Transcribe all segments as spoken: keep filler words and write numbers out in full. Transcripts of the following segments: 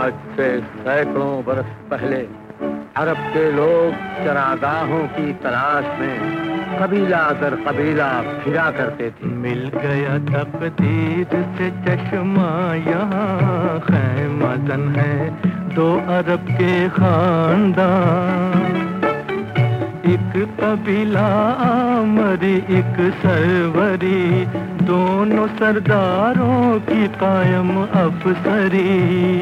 आज से सैकड़ों बरस पहले अरब के लोग चरागाहों की तलाश में कबीला दर कबीला फिरा करते थे। मिल गया तकदीर से चश्मा यहाँ, खैमजन है दो अरब के खानदान। एक कबीला आमरी एक सरवरी, दोनों सरदारों की कायम अफसरी।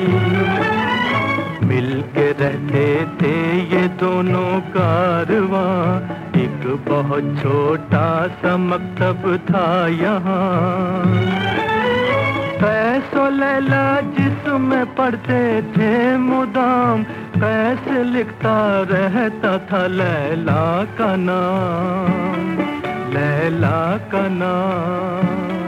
मिल के रहते थे ये दोनों कारवां, एक बहुत छोटा सा मकतब था यहाँ। कैसो लैला जिसमें पढ़ते थे मुदाम, कैसे लिखता रहता था लैला का नाम, लैला का नाम।